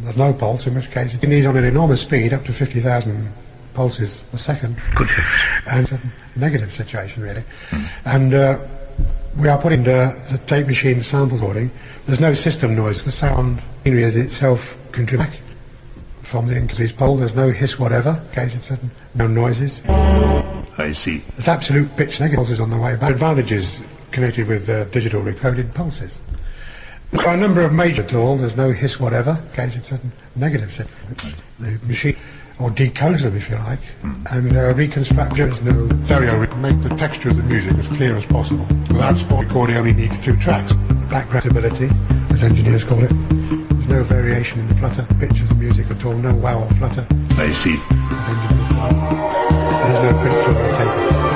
there's no pulse, in which case it needs on an enormous speed, up to 50,000 pulses a second. Good. And it's a negative situation, really. And we are putting the tape machine sample recording. There's no system noise. The sound is itself contributing from the increased pole. There's no hiss whatever, in case it's no noises. I see. There's absolute pitch negative pulses on the way back. Advantages connected with digital recorded pulses. There are a number of major at all. There's no hiss whatever, in case it's a negative set. The machine, or decodes them if you like, and reconstruction. There's no stereo. Make the texture of the music as clear as possible. Without sport recording only needs 2 tracks. Background stability, as engineers call it. There's no variation in the flutter pitch of the music at all. No wow or flutter. I see. As engineers call it. And there's no print through or tape.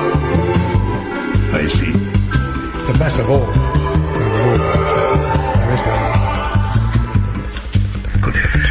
I see. The best of all, there is no. Good heavens.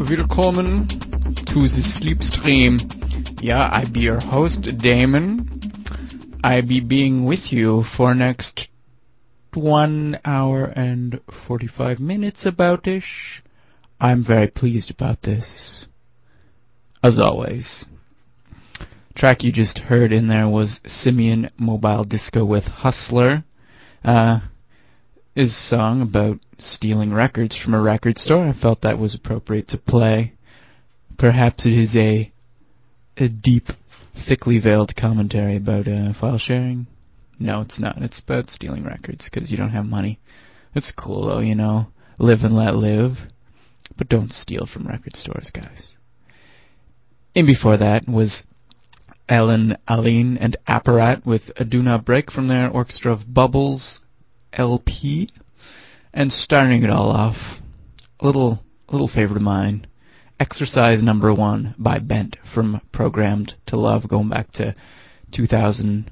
willkommen to the Sleepstream. Yeah, I be your host, Damon. I be being with you for next 1 hour and 45 minutes about-ish. I'm very pleased about this. As always. Track you just heard in there was Simian Mobile Disco with Hustler. Is a song about stealing records from a record store. I felt that was appropriate to play. Perhaps it is a deep, thickly veiled commentary about file sharing. No, it's not. It's about stealing records because you don't have money. It's cool though, you know. Live and let live. But don't steal from record stores, guys. And before that was Ellen Aline and Apparat with a Do Not Break from their Orchestra of Bubbles LP. And starting it all off, a little favorite of mine, Exercise Number 1 by Bent from Programmed to Love, going back to 2001.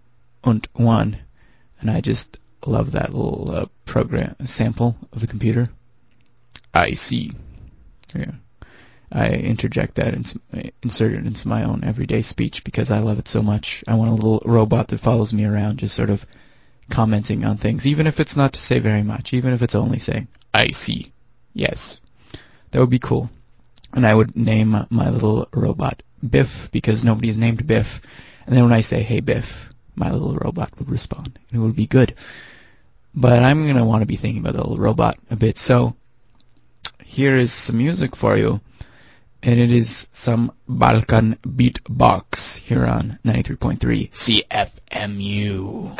And I just love that little program sample of the computer. I see. Yeah. I interject that and insert it into my own everyday speech because I love it so much. I want a little robot that follows me around, just sort of commenting on things, even if it's not to say very much, even if it's only saying, I see. Yes. That would be cool. And I would name my little robot Biff because nobody is named Biff. And then when I say, hey Biff, my little robot would respond. And it would be good. But I'm going to want to be thinking about the little robot a bit. So here is some music for you. And it is some Balkan beatbox here on 93.3 CFMU.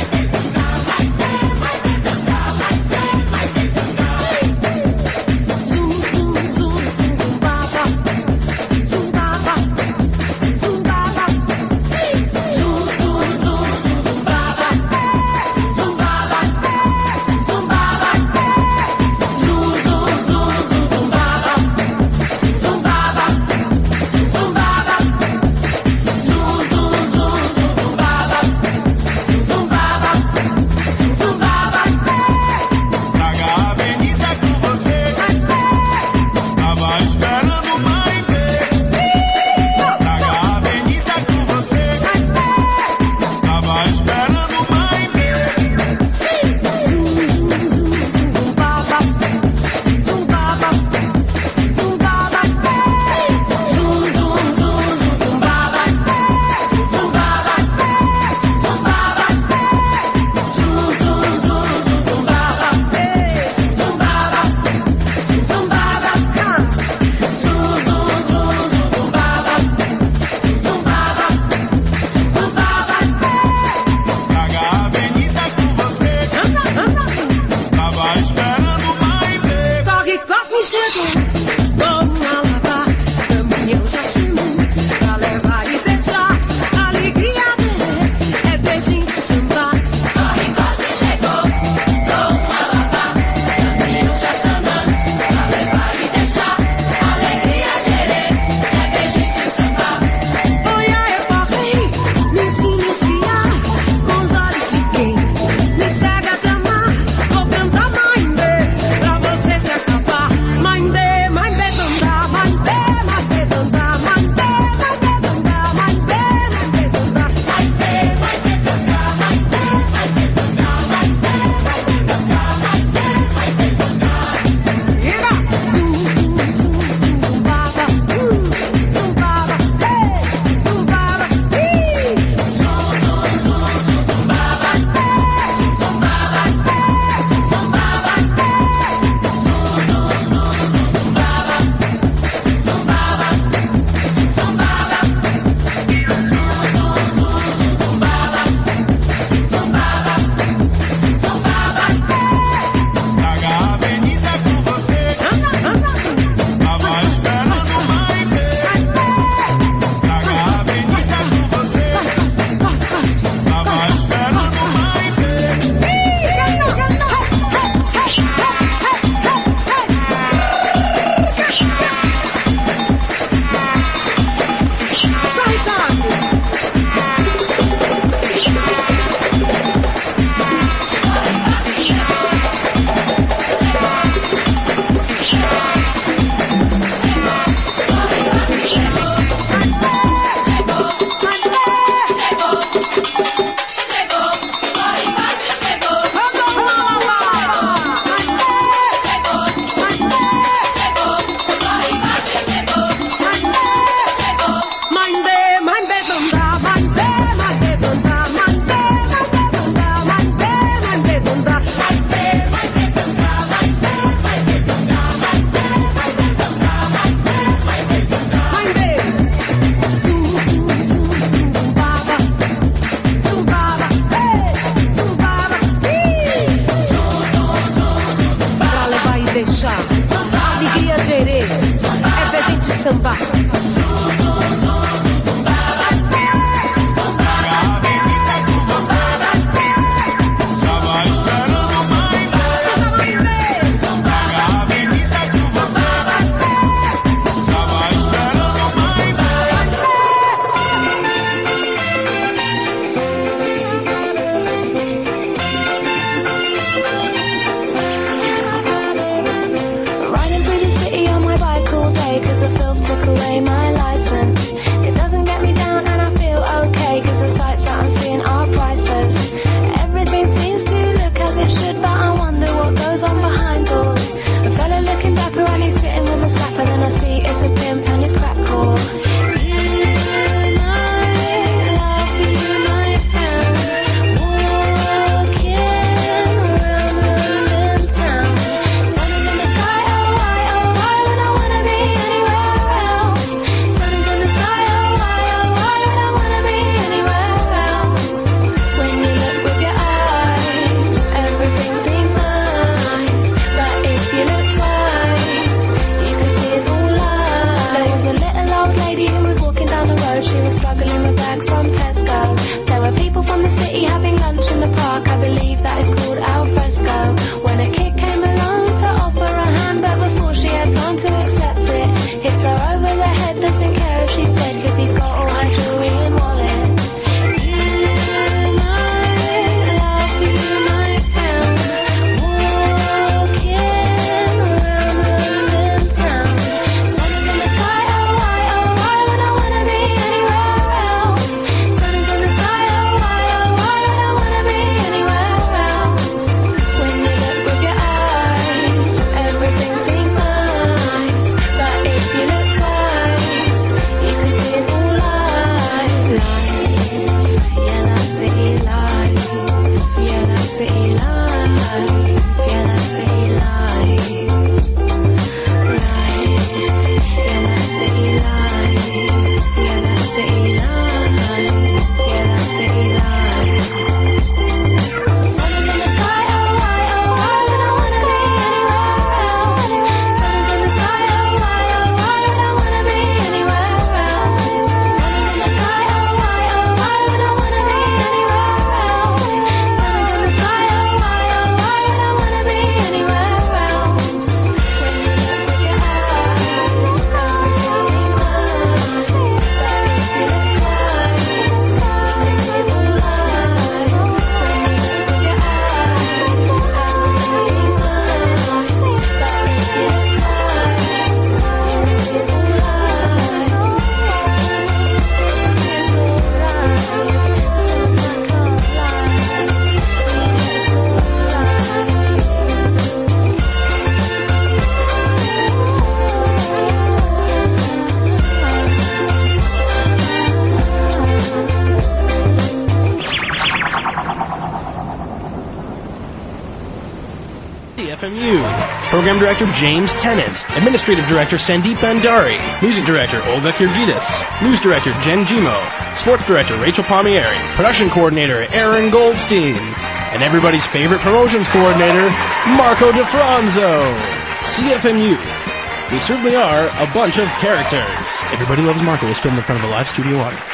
CFMU. Program Director James Tennant. Administrative Director Sandeep Bandari. Music Director Olga Kirgidis. News Director Jen Gimo. Sports Director Rachel Palmieri. Production Coordinator Aaron Goldstein. And everybody's favorite promotions coordinator, Marco DeFranzo. CFMU. We certainly are a bunch of characters. Everybody Loves Marco was filmed in front of a live studio audience.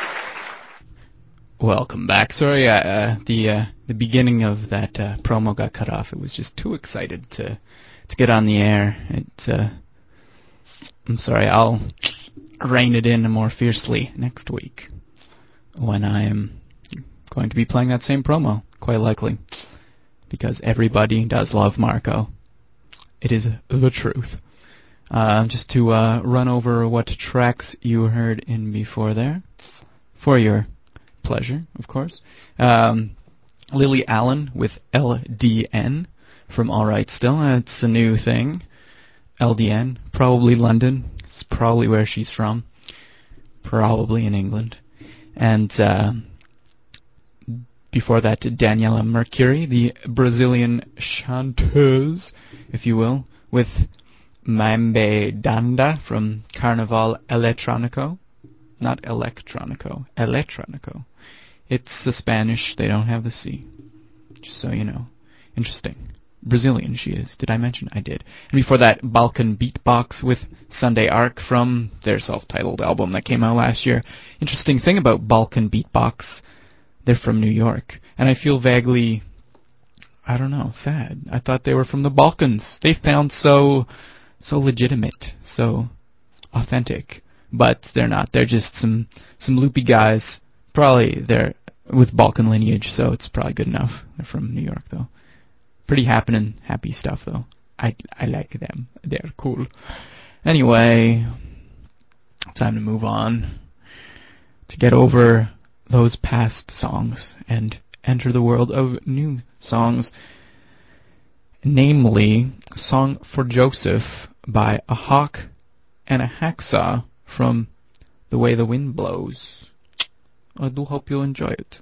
Welcome back. Sorry, the beginning of that promo got cut off. It was just too excited to get on the air. I'm sorry. I'll rein it in more fiercely next week when I am going to be playing that same promo, quite likely, because everybody does love Marco. It is the truth. Just to run over what tracks you heard in before there, for your pleasure, of course. Lily Allen with LDN from All Right Still. It's a new thing. LDN, probably London. It's probably where she's from. Probably in England. And before that, Daniela Mercury, the Brazilian chanteuse, if you will, with Mambe Danda from Carnaval Eletrônico. Not Electronico, Electronico. It's Spanish, they don't have the C. Just so you know. Interesting. Brazilian she is. Did I mention? I did. And before that, Balkan Beatbox with Sunday Arc from their self-titled album that came out last year. Interesting thing about Balkan Beatbox, they're from New York. And I feel vaguely, I don't know, sad. I thought they were from the Balkans. They sound so legitimate, so authentic. But they're not. They're just some loopy guys. Probably they're with Balkan lineage, so it's probably good enough. They're from New York, though. Pretty happy stuff, though. I like them. They're cool. Anyway, time to move on. To get over those past songs and enter the world of new songs. Namely, Song for Joseph by A Hawk and a Hacksaw from The Way the Wind Blows. I do hope you enjoy it.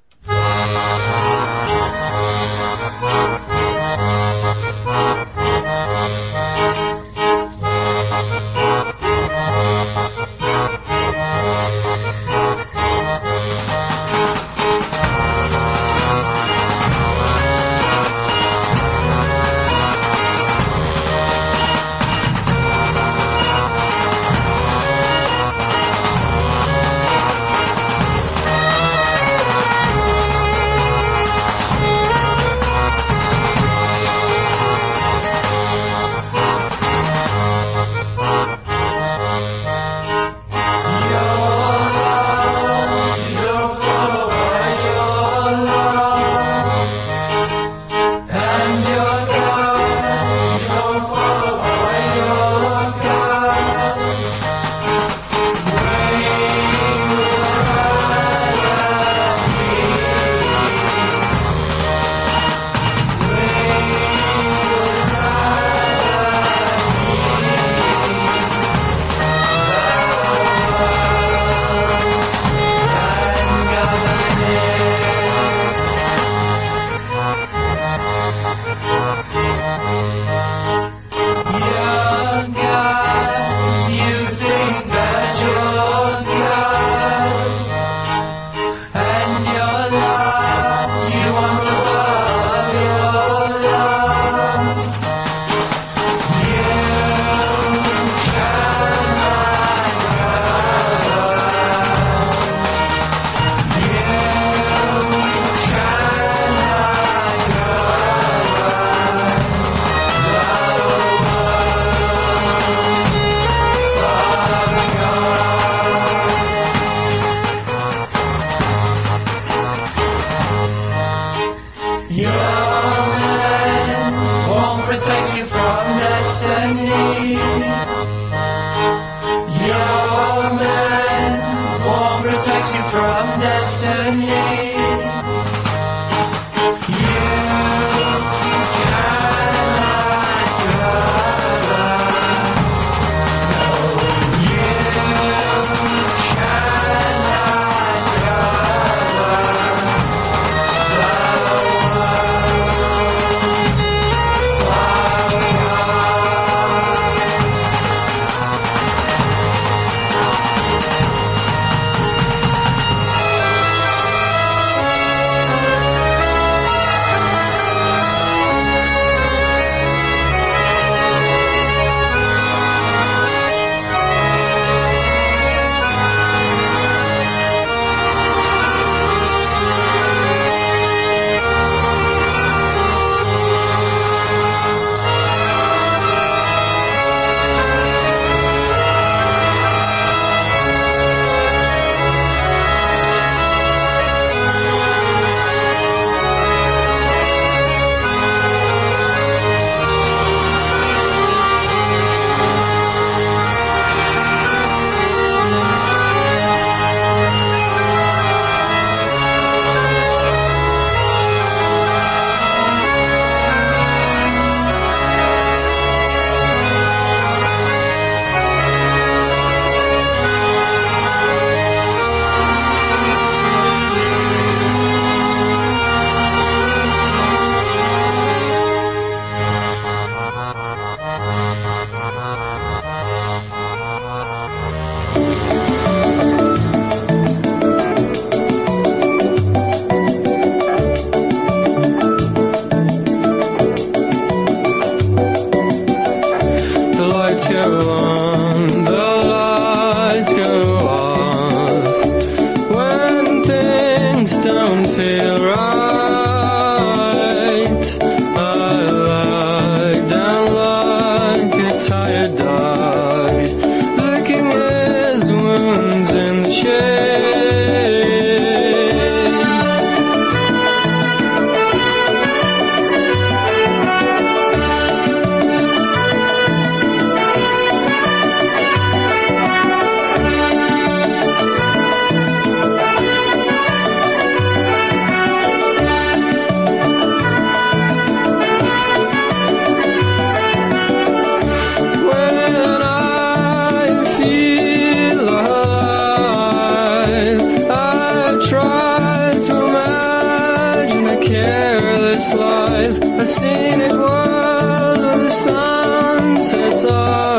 life, a scenic world where the sunsets are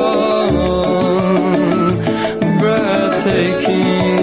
on, breathtaking.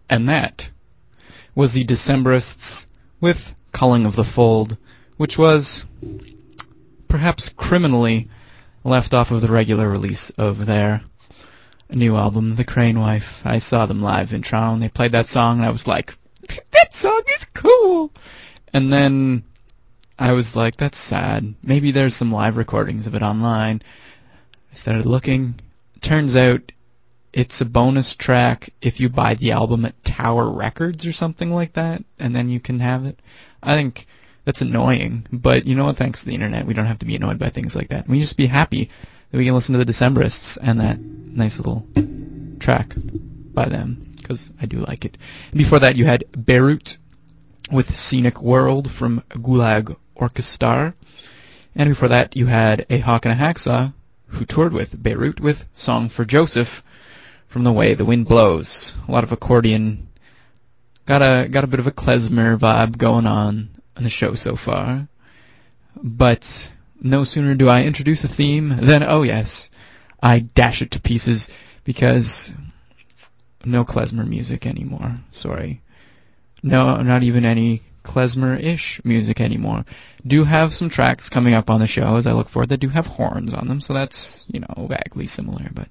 And that was the Decemberists with Culling of the Fold, which was perhaps criminally left off of the regular release of their new album, The Crane Wife. I saw them live in Toronto, and they played that song, and I was like, that song is cool! And then I was like, that's sad. Maybe there's some live recordings of it online. I started looking. Turns out it's a bonus track if you buy the album at Tower Records or something like that, and then you can have it. I think that's annoying, but you know what? Thanks to the internet, we don't have to be annoyed by things like that. We just be happy that we can listen to the Decemberists and that nice little track by them, because I do like it. And before that, you had Beirut with Scenic World from Gulag Orchestra. And before that, you had a Hawk and a Hacksaw, who toured with Beirut with Song for Joseph from The Way the Wind Blows. A lot of accordion. Got a bit of a klezmer vibe going on the show so far. But no sooner do I introduce a theme than, oh yes, I dash it to pieces, because no klezmer music anymore. Sorry. No, not even any klezmer-ish music anymore. Do have some tracks coming up on the show as I look forward that do have horns on them, so that's, vaguely similar, but,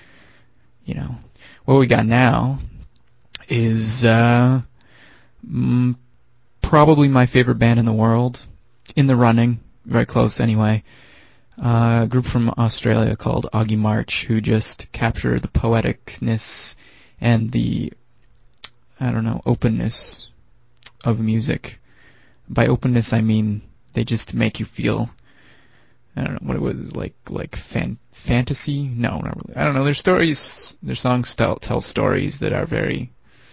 what we got now is, probably my favorite band in the world, in the running, very close anyway, a group from Australia called Augie March, who just capture the poeticness and the, openness of music. By openness, I mean they just make you feel, I don't know what it was, like fantasy? No, not really. I don't know. Their stories, their songs tell stories that are very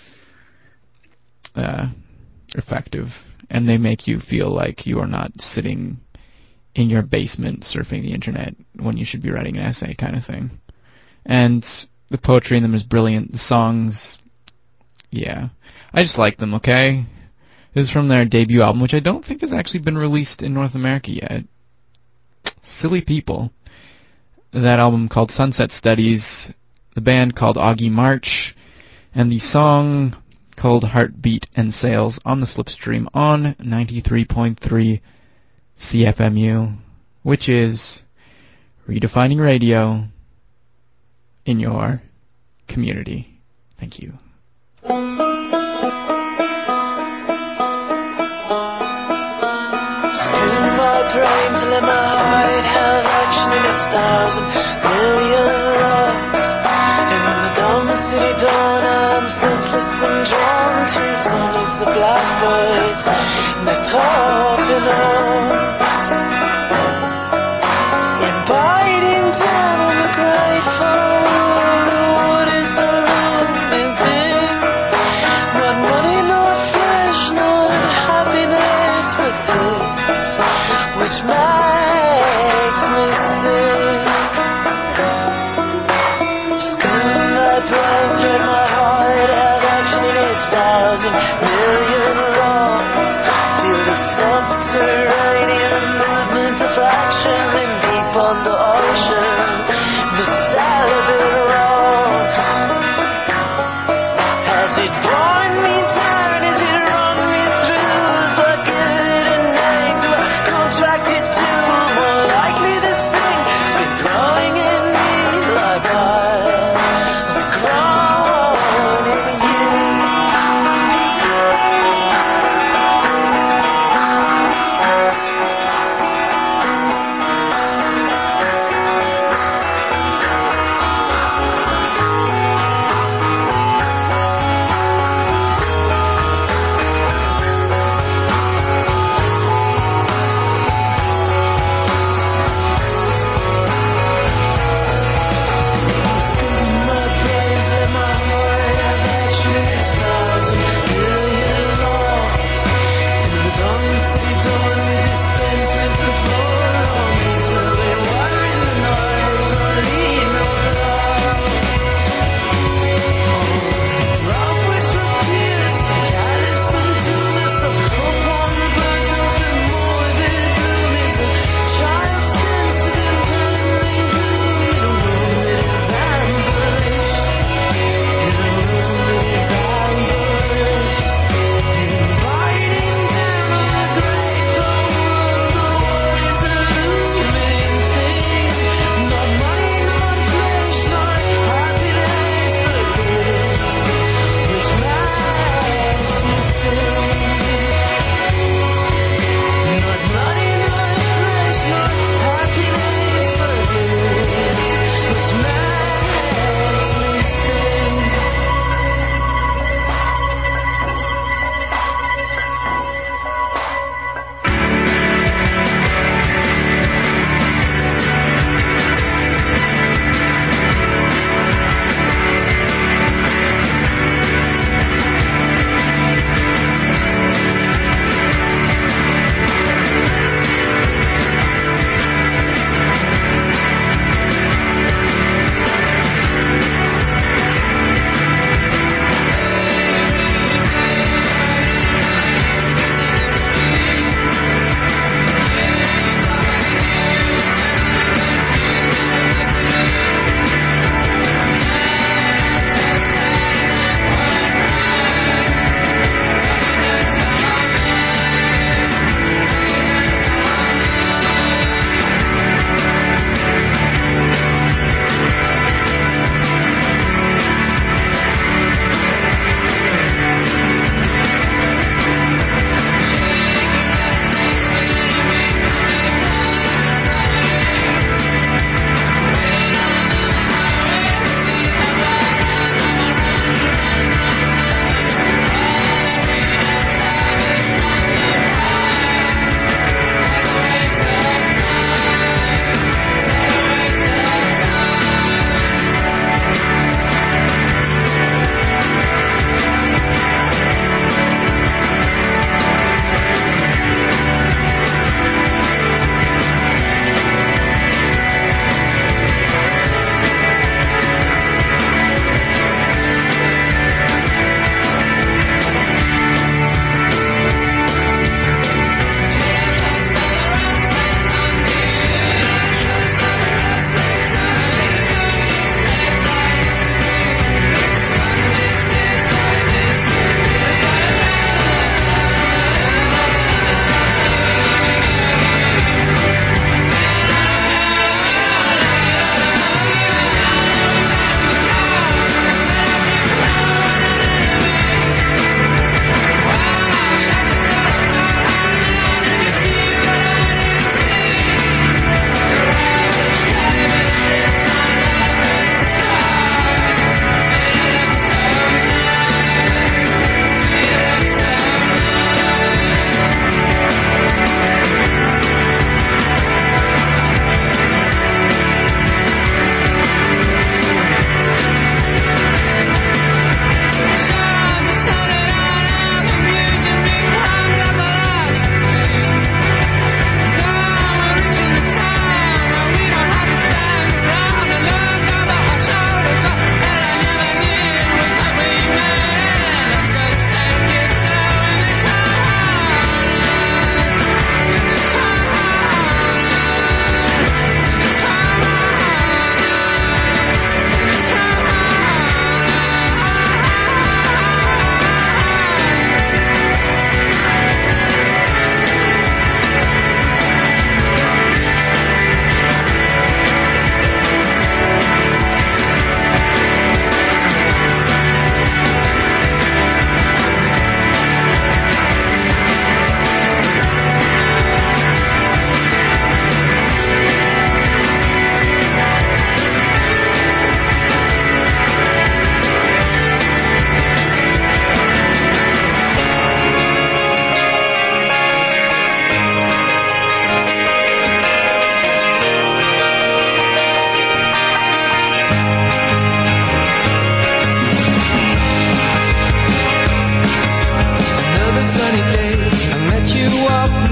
effective, and they make you feel like you are not sitting in your basement surfing the internet when you should be writing an essay, kind of thing. And the poetry in them is brilliant. The songs, yeah. I just like them, okay? This is from their debut album, which I don't think has actually been released in North America yet. Silly People. That album called Sunset Studies, the band called Augie March, and the song called Heartbeat and Sails on the Slipstream on 93.3 CFMU, which is redefining radio in your community. Thank you. Brain to let my heart have action in its 1,000,000,000 lungs. In the dumb city dawn, I'm senseless and drawn to the songs of blackbirds and the talking notes. And biting down on the grateful, the wood is a lonely thing. Not money, nor flesh, nor happiness, but this, which makes me sing. Scream my brains, let my heart have action in its 1,000,000,000 lungs. Feel the subterranean movement of action in deep on the ocean. The celibate rocks. Has it borne me down? Has it run me through the good and name? Do I contract it to more likely this thing? It's been growing in me like I've grown in you.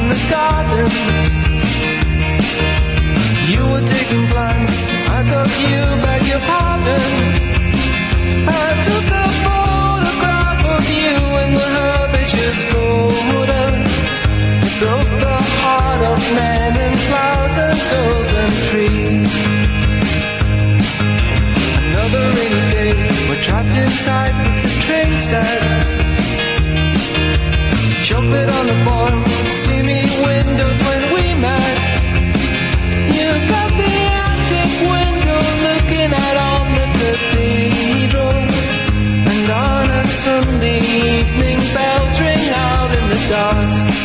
the garden. You were taking plans, I thought you beg your pardon. I took a photograph of you in the herbaceous border. It broke the heart of men and flowers and girls and trees. Another rainy day, we're trapped inside with the train set. Chocolate on the boil, steamy windows when we met. You got the attic window looking out on the cathedral. And on a Sunday evening, bells ring out in the dusk.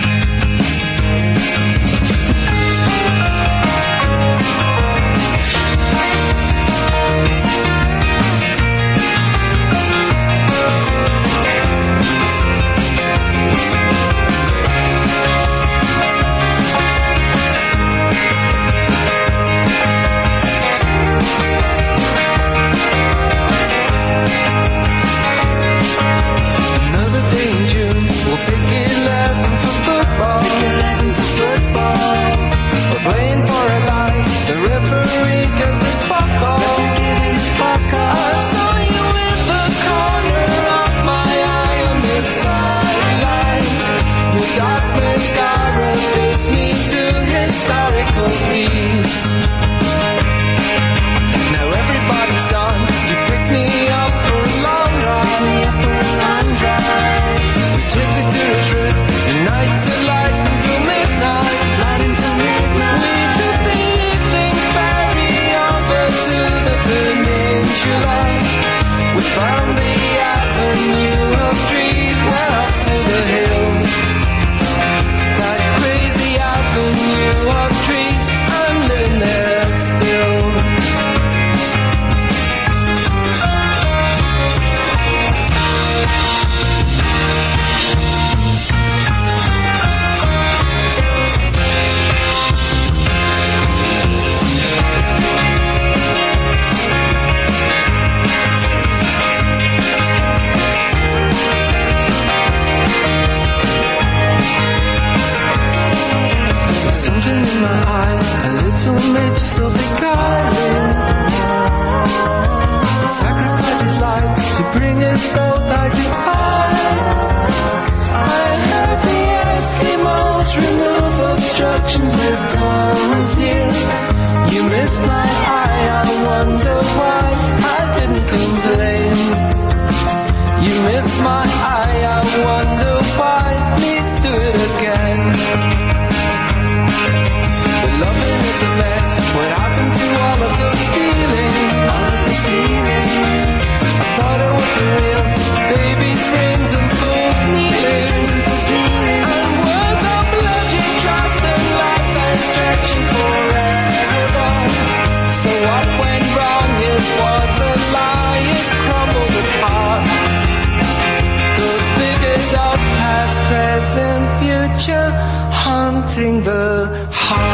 The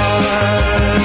heart.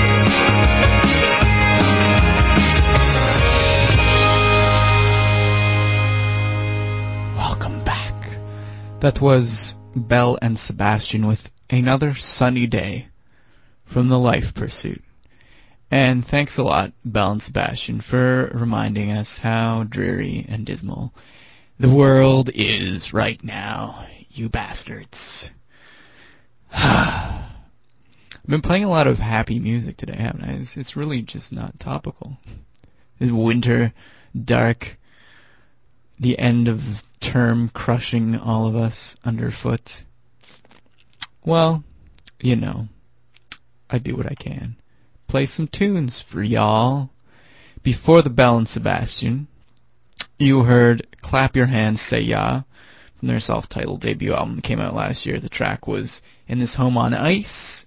Welcome back. That was Belle and Sebastian with Another Sunny Day from The Life Pursuit. And thanks a lot, Belle and Sebastian, for reminding us how dreary and dismal the world is right now, you bastards. I've been playing a lot of happy music today, haven't I? It's really just not topical. It's winter, dark, the end of term crushing all of us underfoot. Well, you know, I do what I can. Play some tunes for y'all. Before the Belle and Sebastian, you heard Clap Your Hands, Say Ya, from their self-titled debut album that came out last year. The track was In This Home on Ice.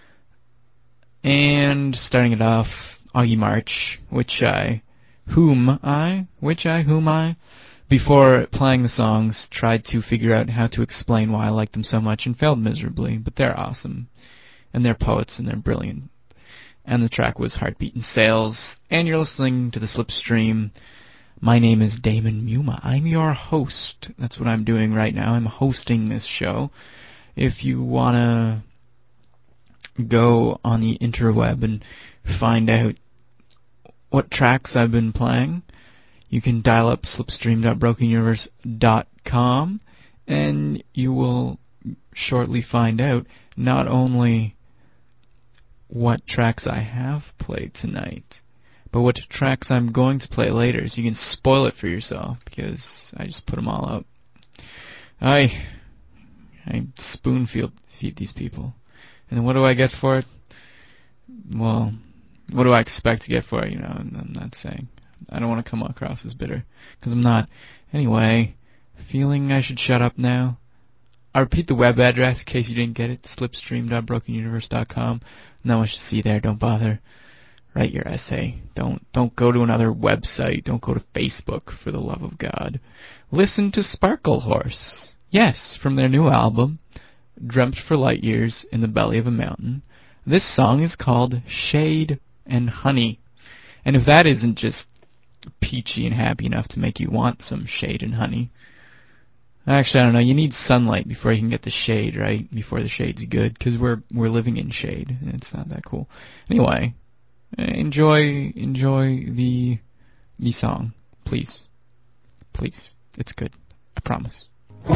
And starting it off, Augie March, Whom I, before playing the songs, tried to figure out how to explain why I like them so much and failed miserably, but they're awesome. And they're poets and they're brilliant. And the track was Heartbeat and Sails, and you're listening to the Slipstream. My name is Damon Muma. I'm your host. That's what I'm doing right now. I'm hosting this show. if you want to go on the interweb and find out what tracks I've been playing, you can dial up slipstream.brokenuniverse.com, and you will shortly find out not only what tracks I have played tonight, but what tracks I'm going to play later, so you can spoil it for yourself, because I just put them all up. I spoon-feed these people. And then what do I get for it? Well, what do I expect to get for it? I'm not saying. I don't want to come across as bitter, because I'm not. Anyway, feeling I should shut up now. I'll repeat the web address in case you didn't get it, slipstream.brokenuniverse.com. Not much to see there, don't bother. Write your essay. Don't go to another website. Don't go to Facebook, for the love of God. Listen to Sparkle Horse. Yes, from their new album, Dreamt for Light Years in the Belly of a Mountain. This song is called Shade and Honey. And if that isn't just peachy and happy enough to make you want some shade and honey. Actually, I don't know. You need sunlight before you can get the shade, right? Before the shade's good, because we're living in shade, and it's not that cool. Anyway, enjoy the song, please. Please, it's good. I promise. I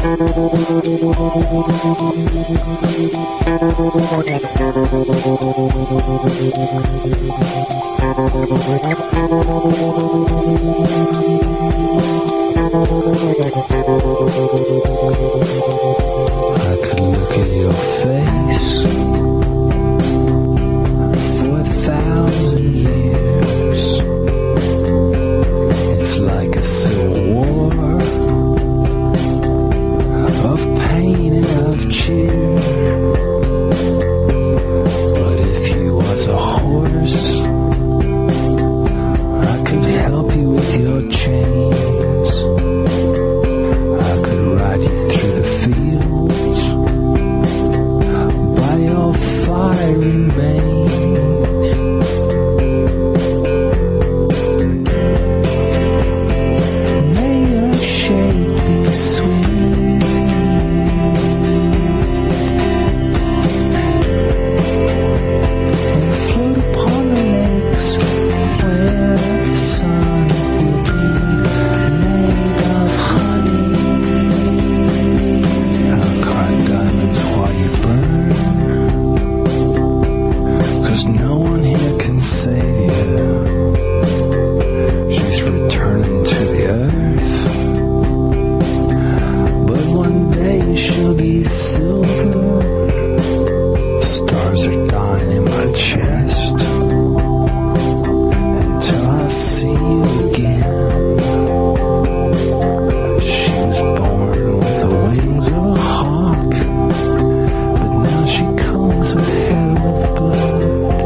could look at your face for 1,000 years. It's like a civil war of pain and of cheer. But if you was a horse, I could help you with your chains. I could ride you through the fields by your fiery mane. May your shade be sweet, and float upon the lakes where the sun will be made of honey. I'll cry diamonds while you burn, 'cause no one here can save you. She's returning to the earth, but one day she'll be silver. Stars are dying in my chest until I see you again. She was born with the wings of a hawk, but now she comes with hair with blood.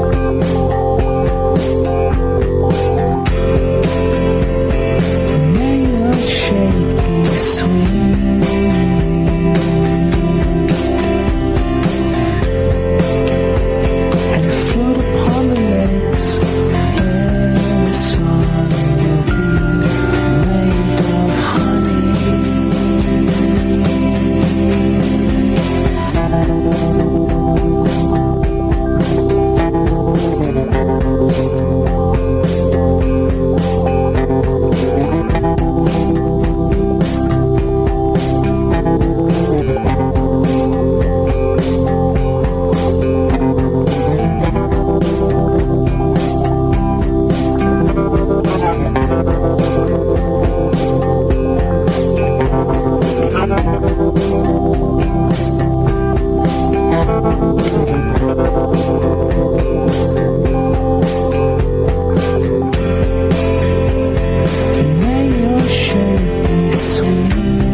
May your shade be sweet, and float upon the lakes where the sun will be made of honey. May your shade be sweet,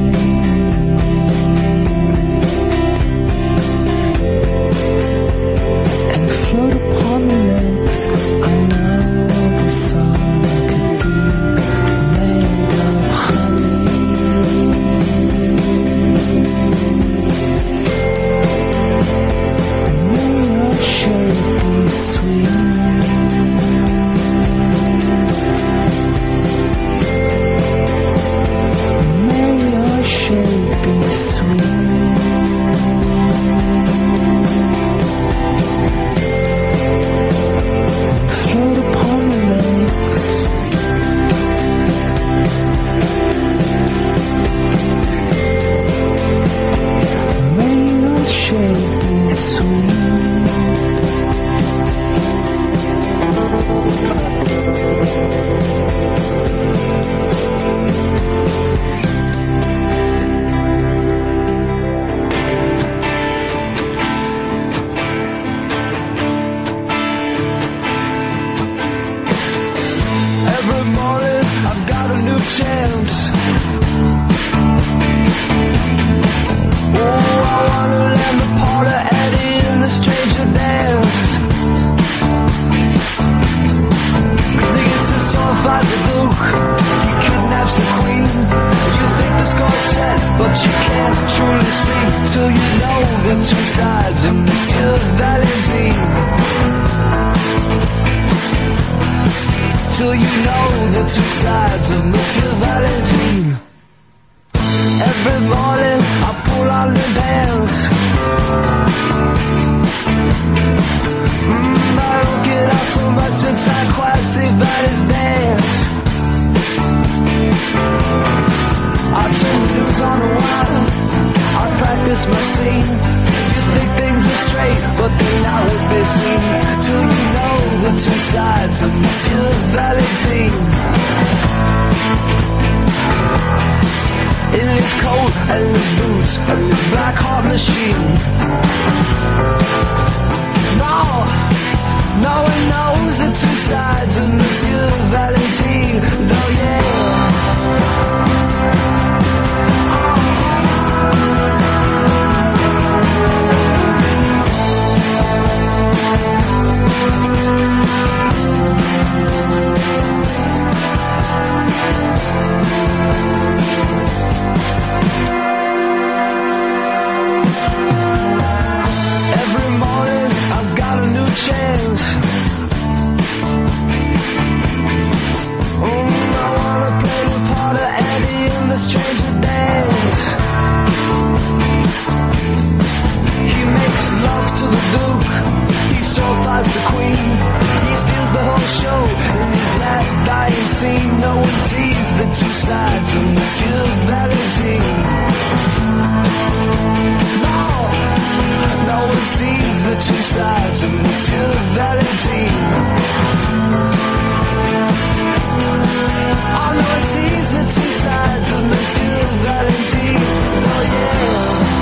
and float upon the lakes. I know the sun could be made of honey. May your shade be sweet, may playing the part of Eddie in the Stranger Dance. Cause he gets to solidify the Duke. He kidnaps the Queen. You think the score's set, but you can't truly see till you know the two sides of Monsieur Valentine. Till you know the two sides of Monsieur Valentine. Every morning I pull on the bands. I don't get out so much since I quite see Valley's dance. I turn the news on a while. I practice my scene. You think things are straight, but they're not what they seem. Till you know the two sides of Monsieur Valentine. In his coat and his boots and his black heart machine. No one knows the two sides of Monsieur Valentine. No, every morning I've got a new chance. I wanna play the part of Eddie in the Stranger Dance. He makes love to the Duke. He certifies the Queen. He steals the whole show in his last dying scene. No one sees the two sides of Monsieur Valentine. No one sees the two sides of Monsieur Valentine. Oh, no one sees the two sides of Monsieur Valentine. Oh, yeah.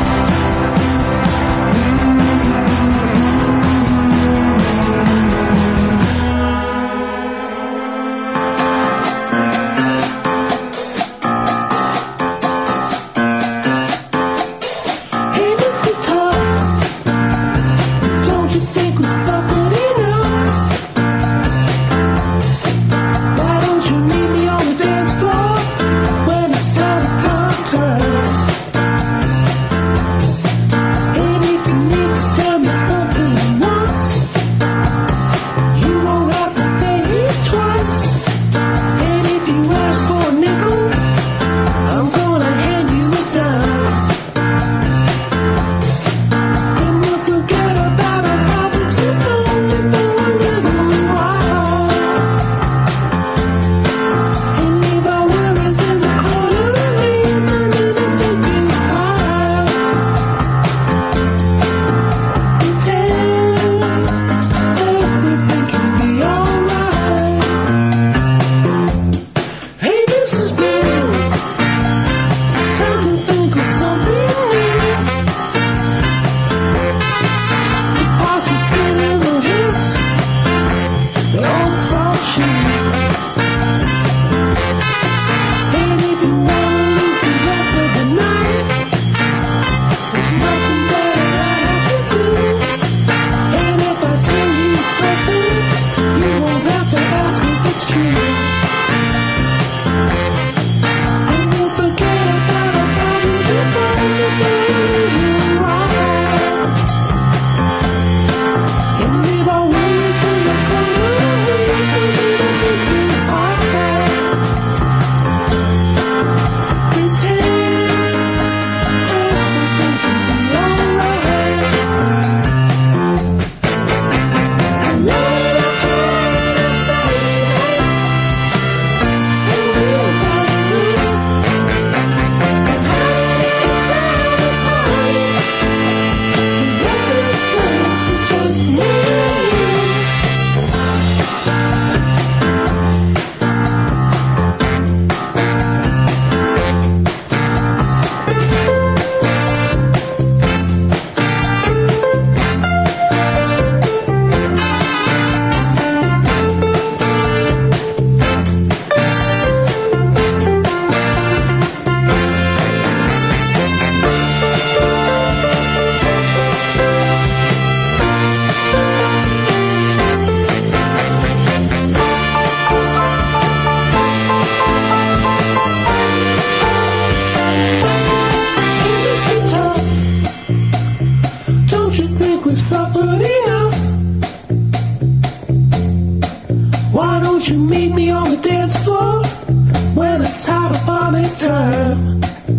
it's time upon a time.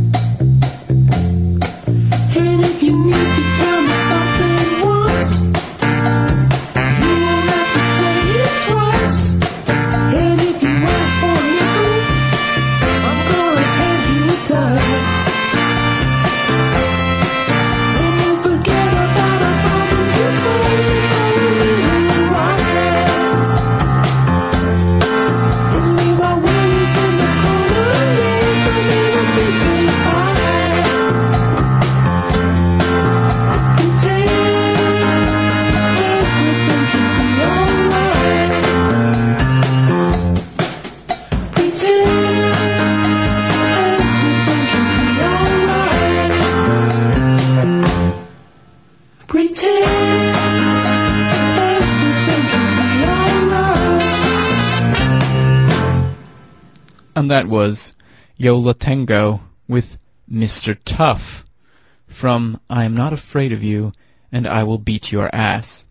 And if you need to tell me something once, you won't have to say it twice. And if you ask for a nickel, I'm gonna hand you a dime. And don't forget about our problems and pain, right there. And leave our worries in the corner, yeah, for me to be pretty high. Pretend everything can be alright. Pretend everything can be alright. Pretend everything can be alright. And that was Yola Tango with Mr. Tough from I Am Not Afraid of You and I Will Beat Your Ass.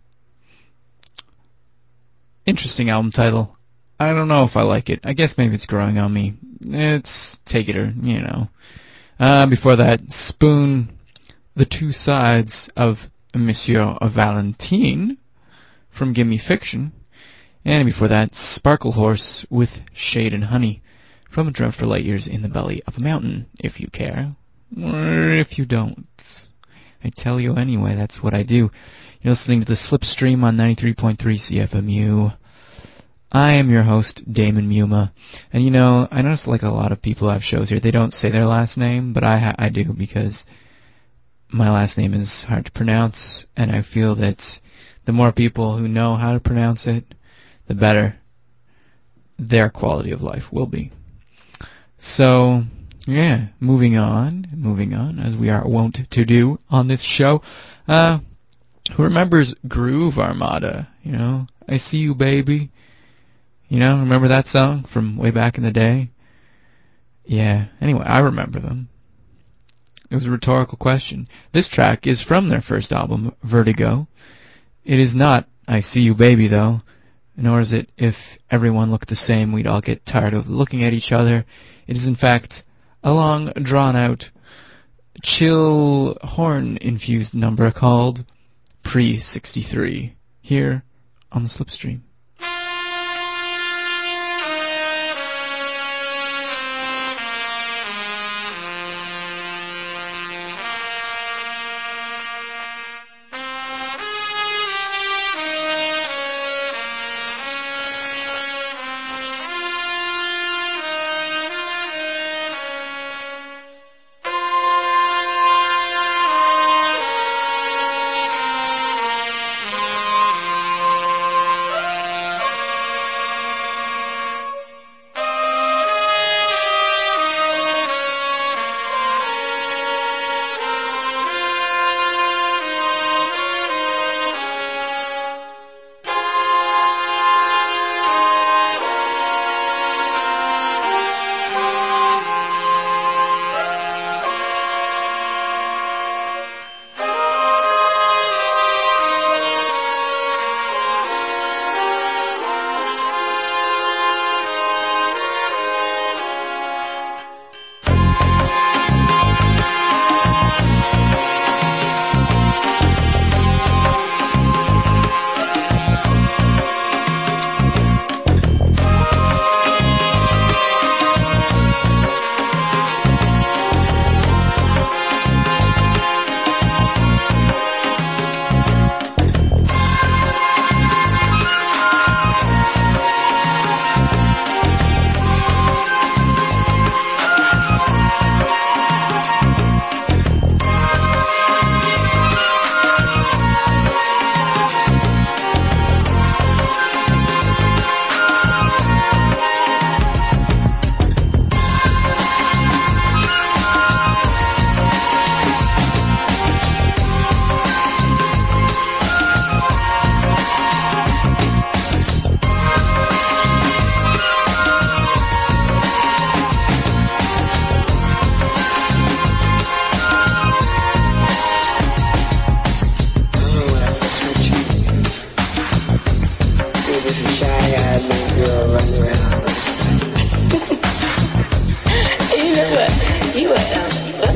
Interesting album title. I don't know if I like it. I guess maybe it's growing on me. It's take it or, you know. Before that, Spoon, The Two Sides of Monsieur Valentine from Gimme Fiction. And before that, Sparkle Horse with Shade and Honey from A Drum for Light Years in the Belly of a Mountain, if you care. Or if you don't. I tell you anyway, that's what I do. You're listening to the Slipstream on 93.3 CFMU. I am your host, Damon Muma. And you know, I notice like a lot of people have shows here, they don't say their last name, but I do because my last name is hard to pronounce, and I feel that the more people who know how to pronounce it, the better their quality of life will be. So, yeah, moving on, as we are wont to do on this show. Who remembers Groove Armada? You know, I See You Baby. You know, remember that song from way back in the day? Yeah, anyway, I remember them. It was a rhetorical question. This track is from their first album, Vertigo. It is not I See You Baby, though, nor is it If Everyone Looked the Same, We'd All Get Tired of Looking at Each Other. It is, in fact, a long, drawn-out, chill, horn-infused number called Pre-63, here on the Slipstream.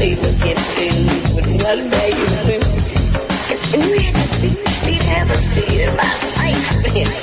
people get to. But one day you will. And you had to see me feet have a seat in my life.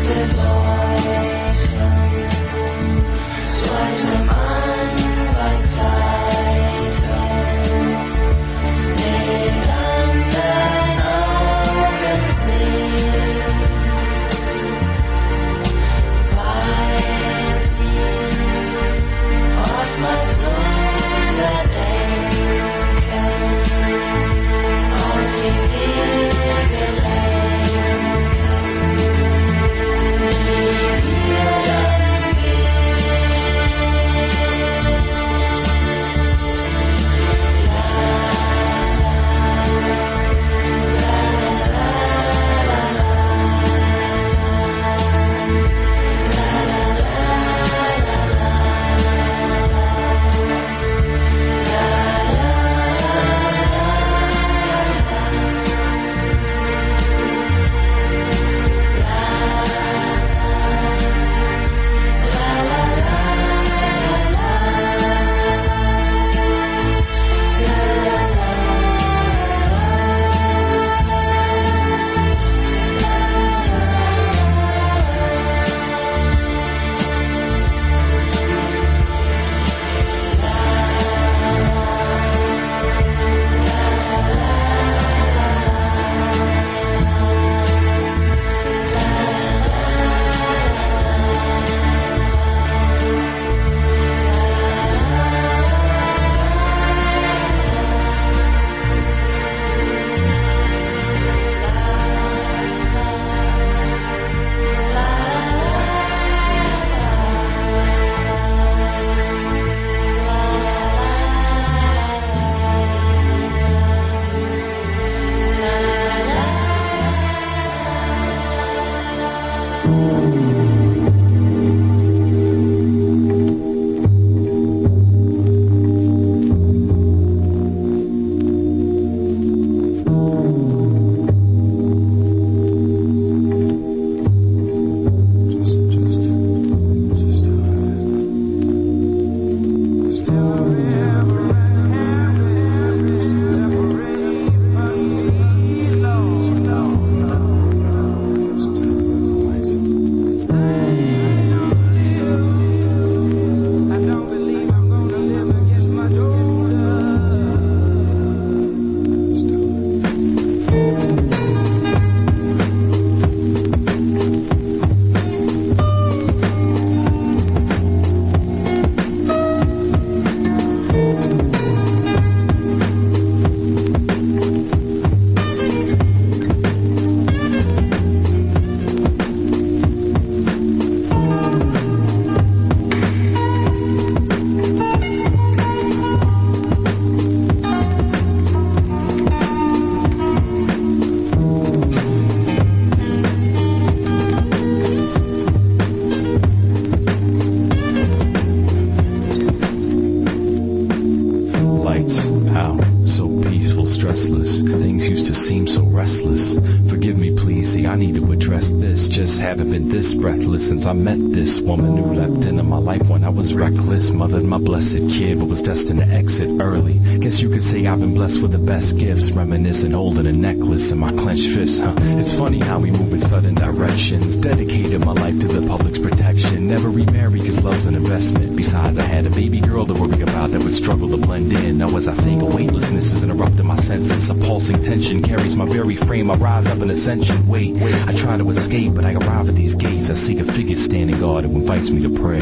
Haven't been this breathless since I met this woman who leapt into my life when I was reckless. Mothered my blessed kid but was destined to exit early. Guess you could say I've been blessed with the best gifts, reminiscent holding a necklace in my clenched fist. It's funny how we move in sudden directions. Dedicated my life to the public's protection. Never remarry cause love's an investment. Besides I had a baby girl to worry about that would struggle to blend in. Now as I think, weightlessness is interrupting my senses. A pulsing tension carries my very frame. I rise up in ascension. Wait, I try to escape but I arrive at these gates. I see a figure standing guard who invites me to pray.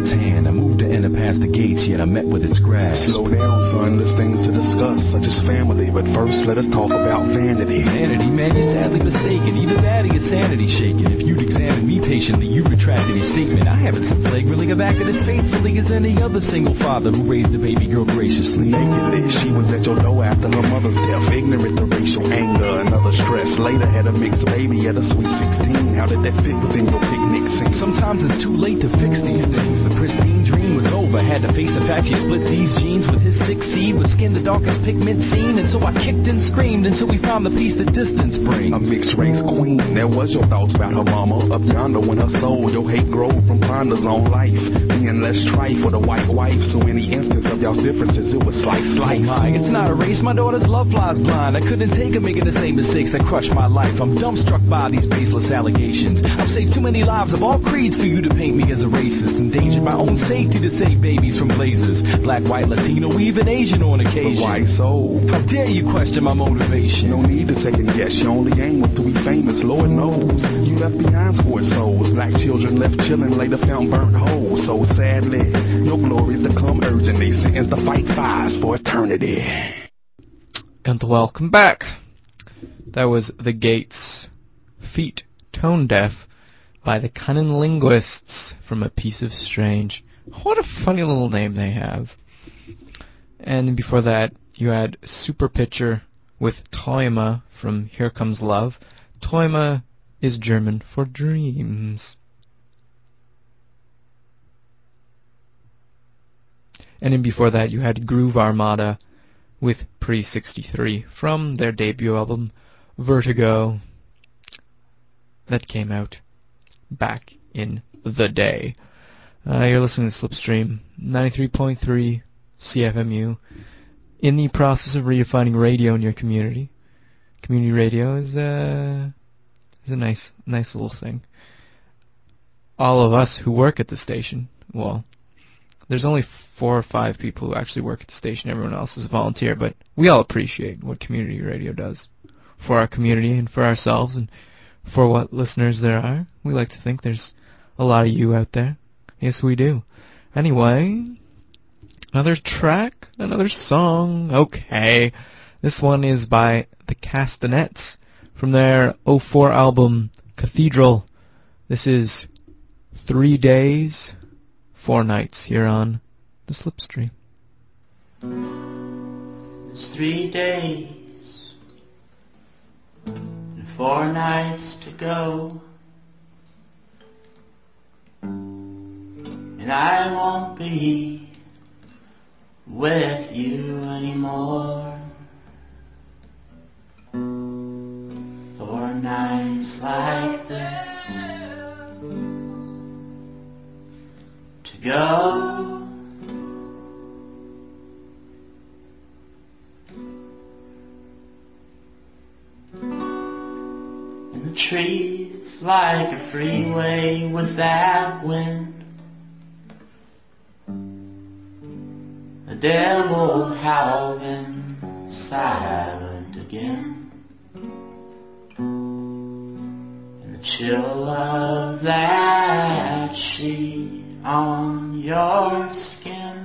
its hand. I moved to enter past the gates, yet I met with its grasp. Slow down, son, there's things to discuss, such as family, but first let us talk about vanity. Vanity, man, you're sadly mistaken. Either that or your sanity shaken. If you'd examined me patiently, you retracted your statement. I haven't so flagrantly have acted as faithfully as any other single father who raised a baby girl graciously. Nakedly, she was at your door after her mother's death, ignorant to racial anger and other stress. Later had a mixed baby at a sweet 16. How did that fit within your picnic scene? Sometimes it's too late to fix these things. The pristine dream was over. Had to face the fact she split these genes with his sick seed, with skin the darkest pigment seen. And so I kicked and screamed until we found the peace that distance brings. A mixed race queen, there was your thoughts about her mama. Up yonder when her soul, your hate growed from ponders on life. Being less strife with a white wife, so any instance of y'all's differences, it was slice. Oh my, it's not a race, my daughter's love flies blind. I couldn't take her making the same mistakes that crushed my life. I'm dumbstruck by these baseless allegations. I've saved too many lives of all creeds for you to paint me as a racist. Endangered my own safety to save babies from blazes. Black, white, Latino, even Asian on occasion. But why so? How dare you question my motivation? No need to second guess, your only aim was to be famous, Lord knows. You left behind scored souls, black children left chillin', later found burnt holes. So sadly, your glories to come urgently, sentenced to fight fires for eternity. And welcome back. That was The Gates, Feet Tone Deaf, by the Cunning Linguists from A Piece of Strange. What a funny little name they have. And before that, you had Super Pitcher with Träume from Here Comes Love. Träume is German for dreams. And then before that, you had Groove Armada with Pre-63 from their debut album, Vertigo, that came out back in the day. You're listening to Slipstream 93.3 CFMU, in the process of redefining radio in your community. Community radio is a nice little thing. All of us who work at the station, well, there's only 4 or 5 people who actually work at the station. Everyone else is a volunteer, but we all appreciate what community radio does for our community and for ourselves and for what listeners there are. We like to think there's a lot of you out there. Yes, we do. Anyway, another track, another song. Okay, this one is by the Castanets from their 04 album, Cathedral. This is 3 Days, 4 Nights here on the Slipstream. It's 3 days and 4 nights to go, and I won't be with you anymore. 4 nights like this to go. And the trees like a freeway with that wind. The devil howling silent again. And the chill of that sheet on your skin.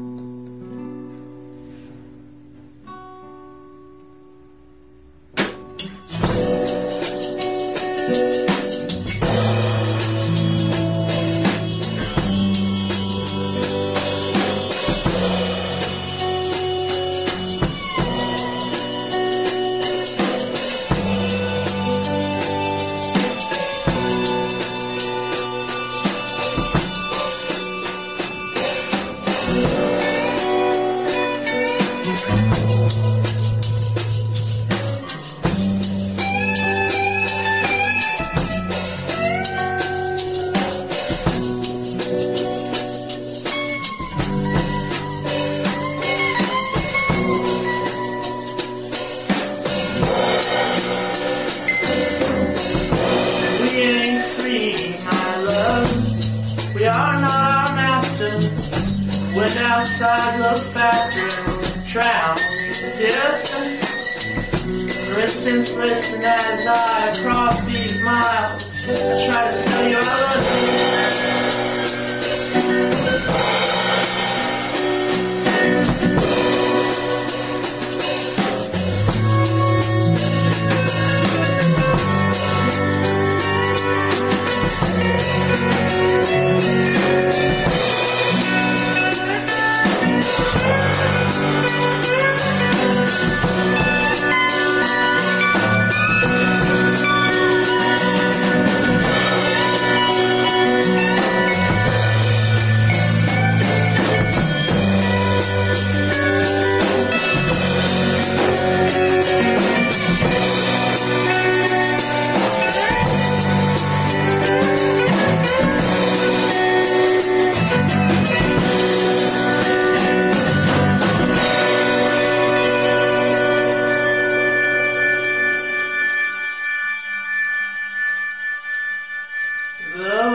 Outside looks faster and drown the distance. For instance, listen as I cross these miles. I try to tell you I love you.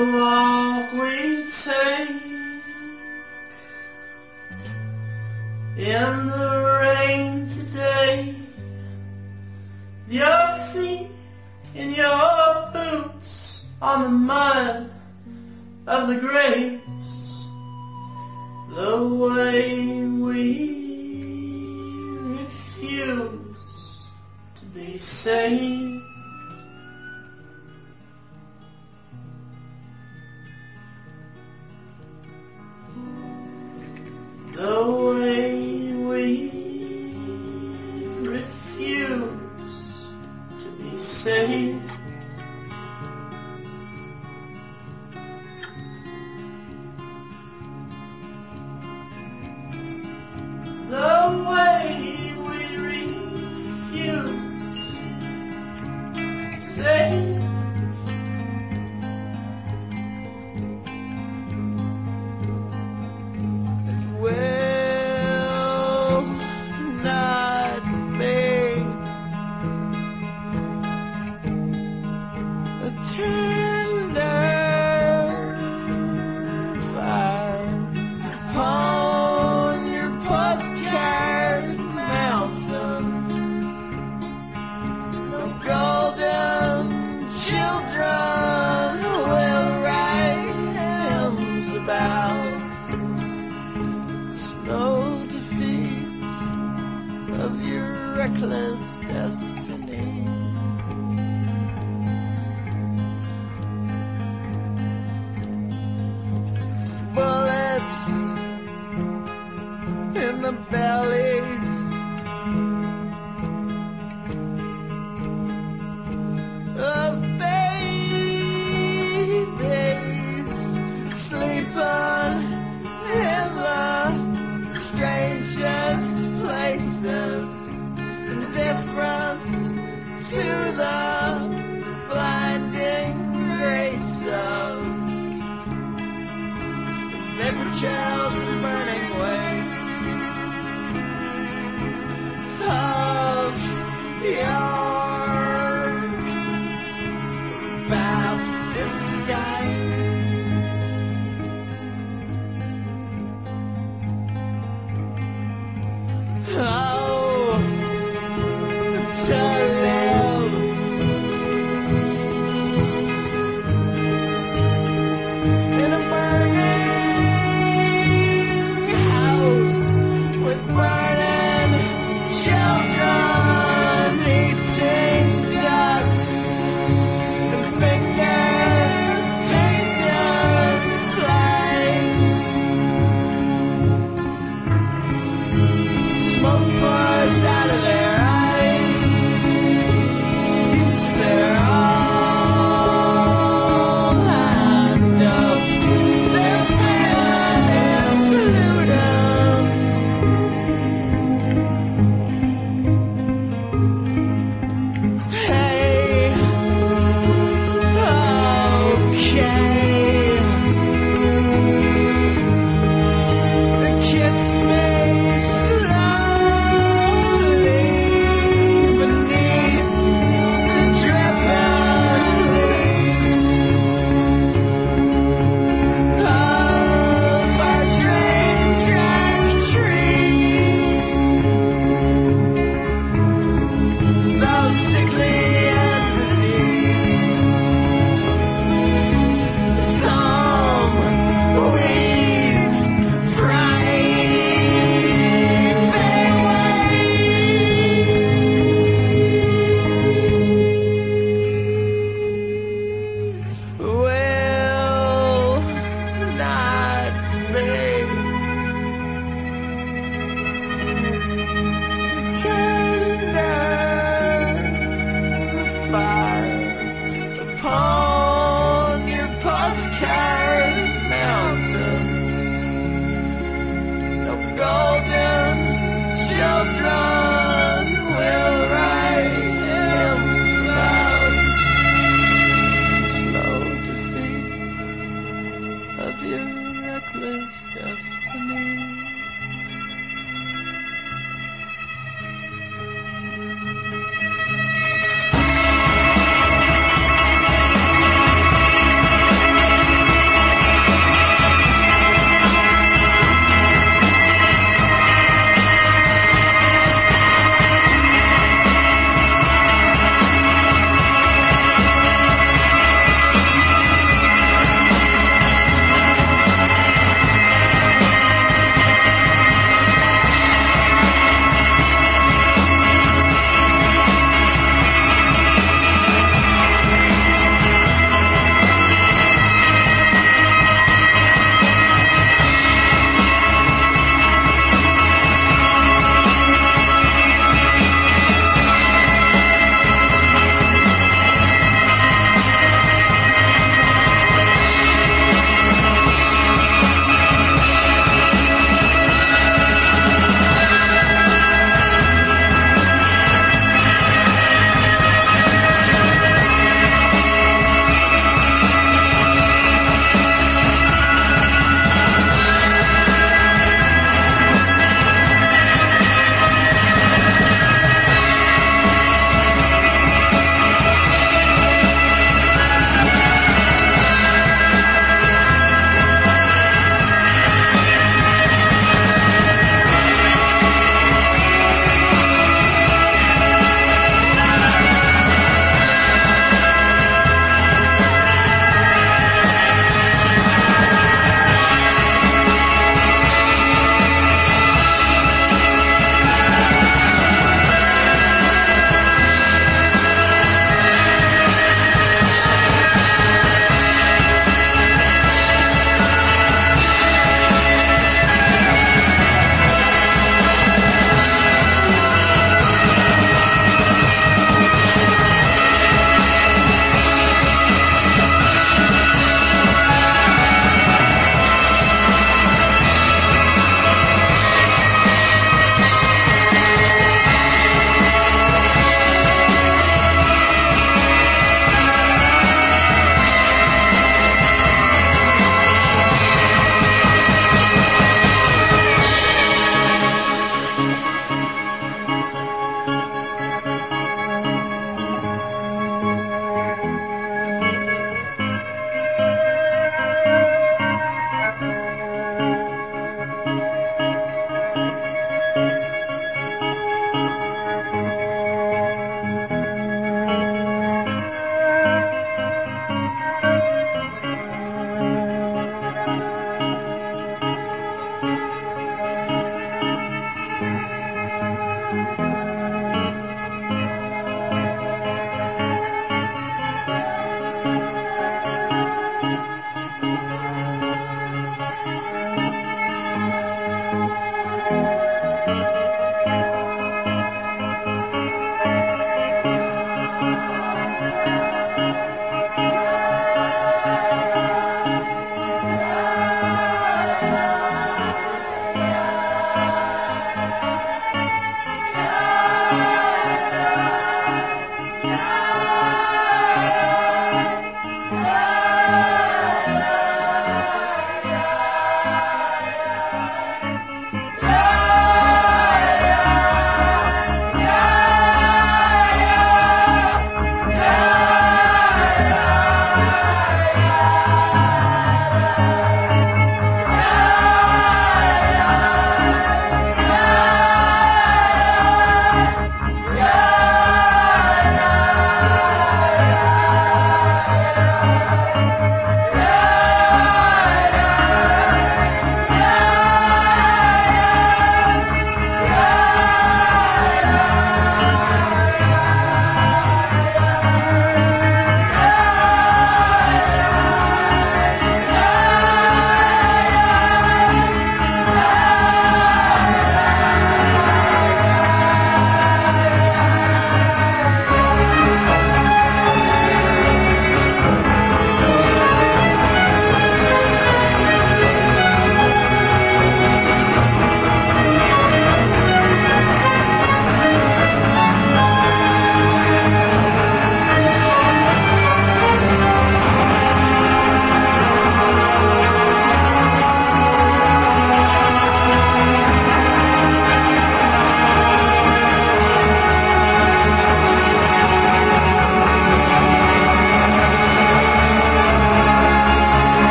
walk we take in the rain today, your feet in your boots on the mud of the grapes, the way we refuse to be saved. The way we refuse to be saved. The way we refuse to save.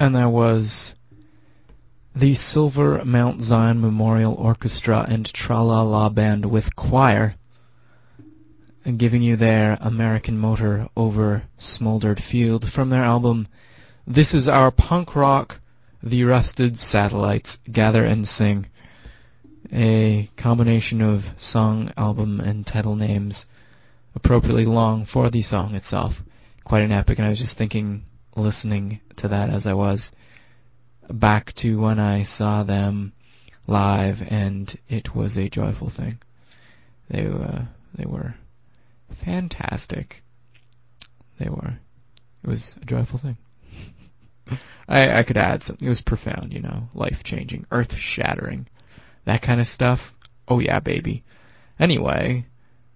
and that was the Silver Mount Zion Memorial Orchestra and Tra-La-La Band with choir, and giving you their American Motor over Smoldered Field from their album This Is Our Punk Rock, The Rusted Satellites Gather and Sing, a combination of song, album, and title names appropriately long for the song itself. Quite an epic, and I was just thinking, listening to that as I was, back to when I saw them live, and it was a joyful thing. They were fantastic. It was a joyful thing. I could add something. It was profound, life-changing, earth-shattering, that kind of stuff. Oh yeah, baby. Anyway,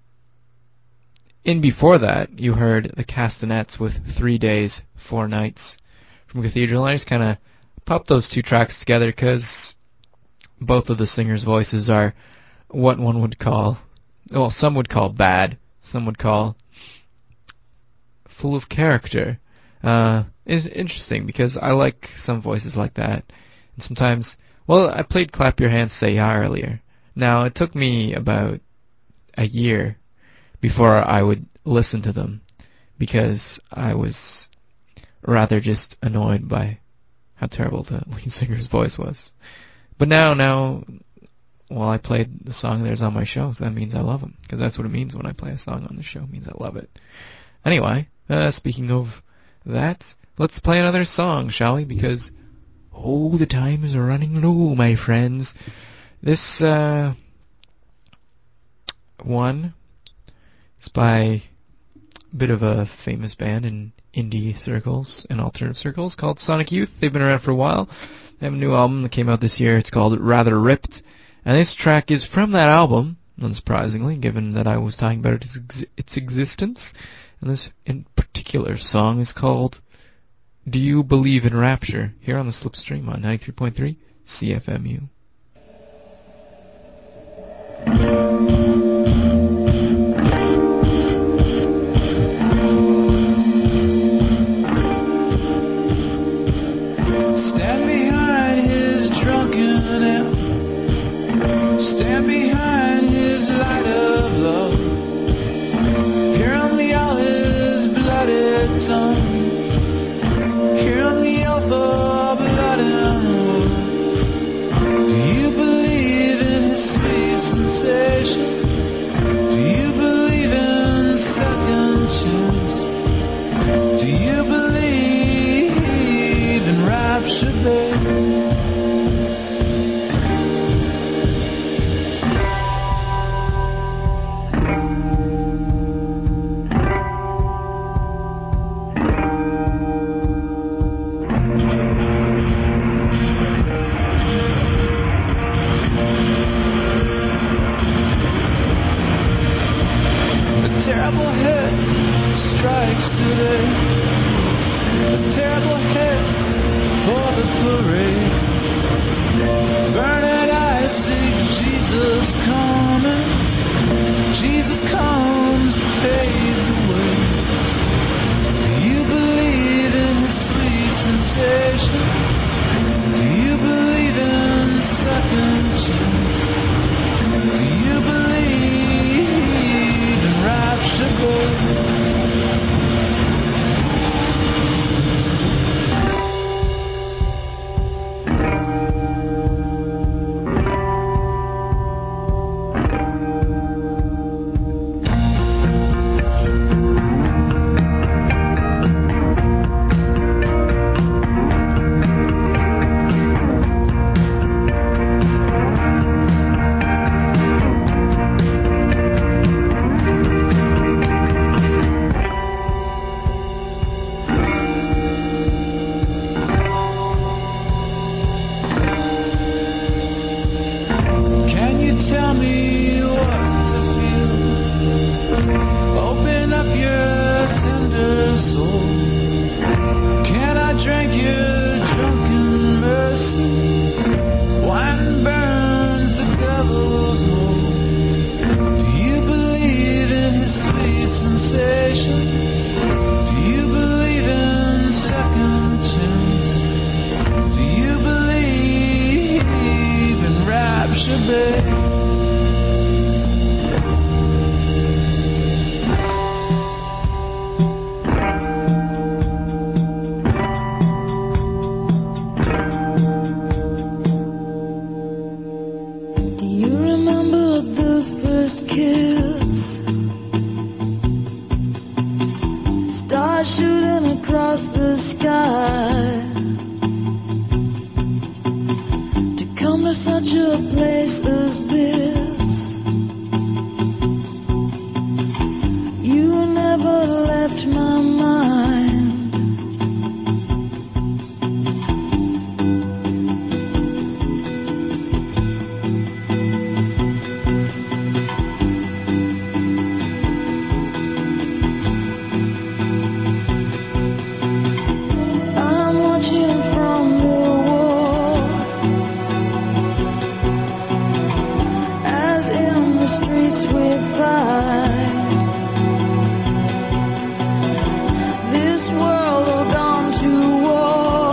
in before that, you heard the Castanets with 3 Days, 4 Nights from Cathedral. I just kind of popped those two tracks together because both of the singers' voices are what one would call, well, some would call bad, some would call full of character. It's interesting because I like some voices like that. And sometimes, well, I played Clap Your Hands, Say Ya earlier. Now, it took me about a year before I would listen to them because I was rather just annoyed by how terrible the lead singer's voice was. But now, well, I played the song there's on my show, so that means I love them, because that's what it means when I play a song on the show. It means I love it. Anyway, speaking of that, let's play another song, shall we? Because, the time is running low, my friends. This one is by a bit of a famous band in indie circles and alternative circles called Sonic Youth. They've been around for a while. They have a new album that came out this year. It's called Rather Ripped. And this track is from that album, unsurprisingly, given that I was talking about its existence. And this in particular song is called Do You Believe in Rapture? Here on the Slipstream on 93.3 CFMU. Stand behind his drunken elf. Stand behind his light of love. Hear him yell his bloody tongue. Hear him yell for blood and war. Do you believe in his sweet sensation? Do you believe in second chance? Do you believe in rapture, babe? Terrible hit strikes today. A terrible hit for the parade. Burning eyes see Jesus coming. Jesus comes to pave the way. Do you believe in his sweet sensation? Do you believe in second chance? Do you believe in rapture, babe? disobey. Do you remember the first kiss? Stars shooting across the sky. To come to such a place as this. You never left my mind. I'm watching from the wall as in the streets we fight. This world all gone to war.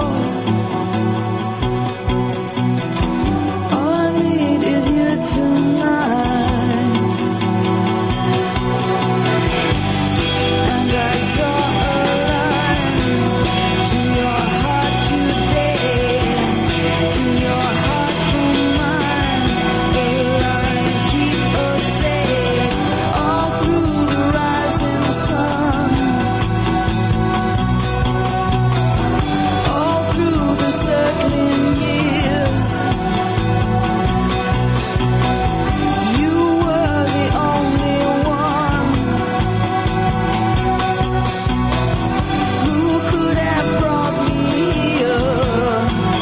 All I need is you tonight. And I draw a line to your heart today, to your heart from mine. The line keep us safe all through the rising sun, all through the circling years. You were the only one who could have brought me here.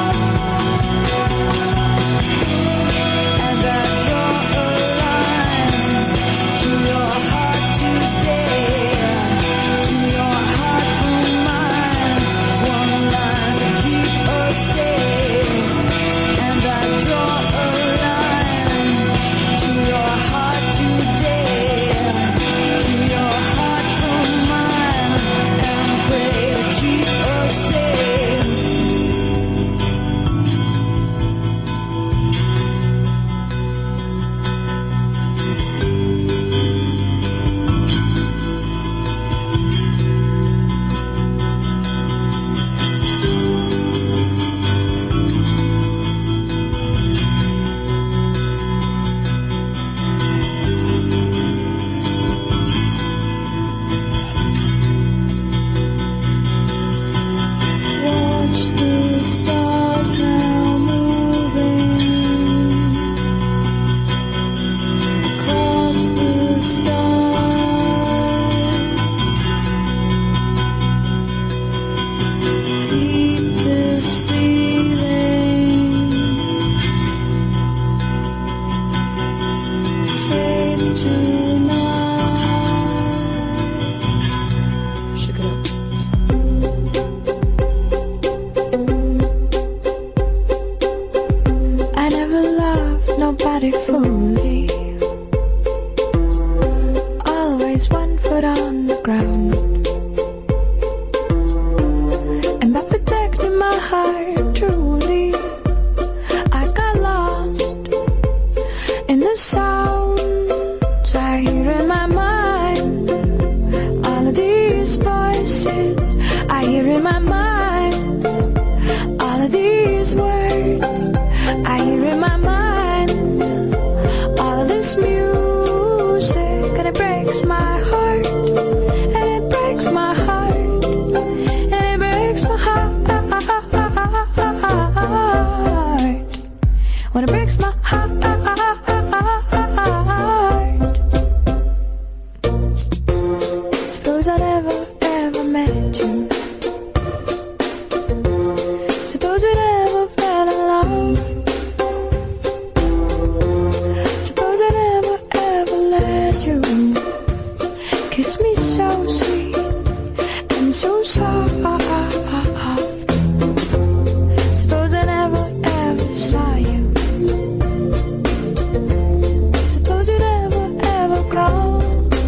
And I draw a line to your heart today, to your heart from mine. One line to keep us safe. And I draw a line to your heart today, to your heart from mine. And pray to keep us safe. Watch the stars now moving across the sky. Keep this feeling safe tonight. Shake it up. I never loved nobody fully. Always one foot on the ground. And by protecting my heart truly, I got lost in the sounds I hear in my mind. All of these voices I hear in my mind. All of these words I hear in my mind. All of this music, and it breaks my heart. And it breaks my heart. And it breaks my heart. When it breaks my heart. Suppose I never, ever met you. Suppose we never fell in love. Suppose I never, ever let you kiss me so sweet and so soft. Suppose I never, ever saw you. Suppose you never, ever called.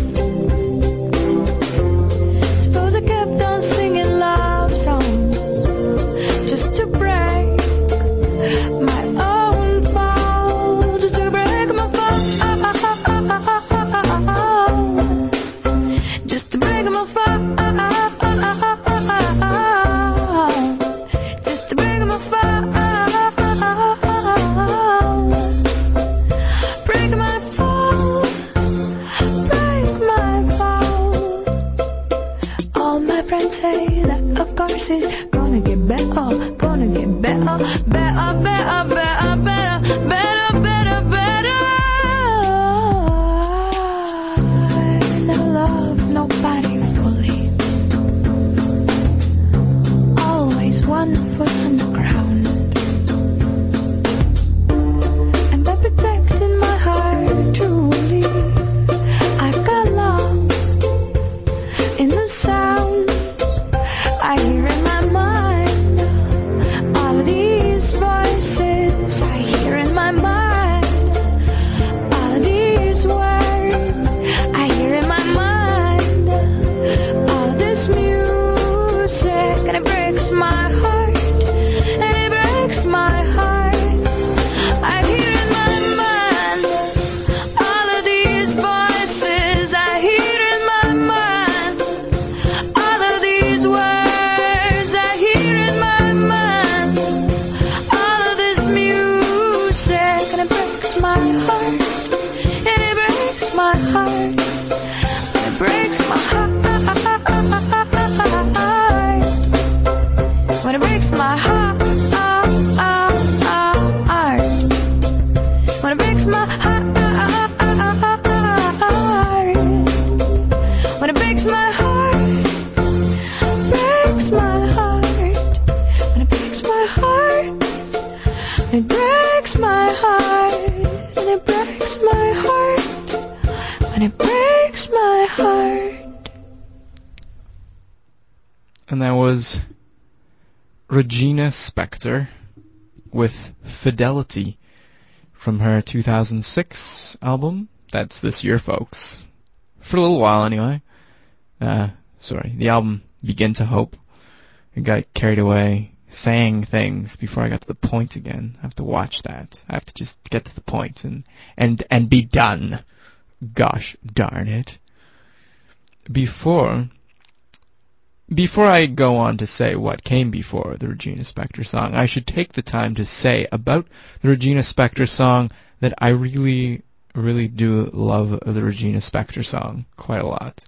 Suppose I kept on singing love songs just to break my own fall, just to would say that of course it's gonna get better, gonna get better, better, better, better, better, better, better, better. And I love nobody fully, always 1 foot on the ground, and by protecting my heart truly, I've got lost in the sounds I hear in my mind. All of these voices I hear in my mind. All of these words I hear in my mind. All of this music, and it breaks my heart, and it breaks my heart. I hear in my mind. All of these voices I hear in my mind. All of these words I hear in my mind. All of this music, and it breaks my heart, and it breaks my heart, and it breaks my heart. When it breaks my heart, when it breaks my heart, when it breaks my heart, breaks my heart, when it breaks my heart, it breaks my heart, and it breaks my heart, when it breaks my heart. And that was Regina Spektor with Fidelity from her 2006 album. That's this year, folks. For a little while, anyway. The album Begin to Hope. I got carried away saying things before I got to the point again. I have to watch that. I have to just get to the point and be done. Gosh darn it. Before I go on to say what came before the Regina Spektor song, I should take the time to say about the Regina Spektor song that I really, really do love the Regina Spektor song quite a lot.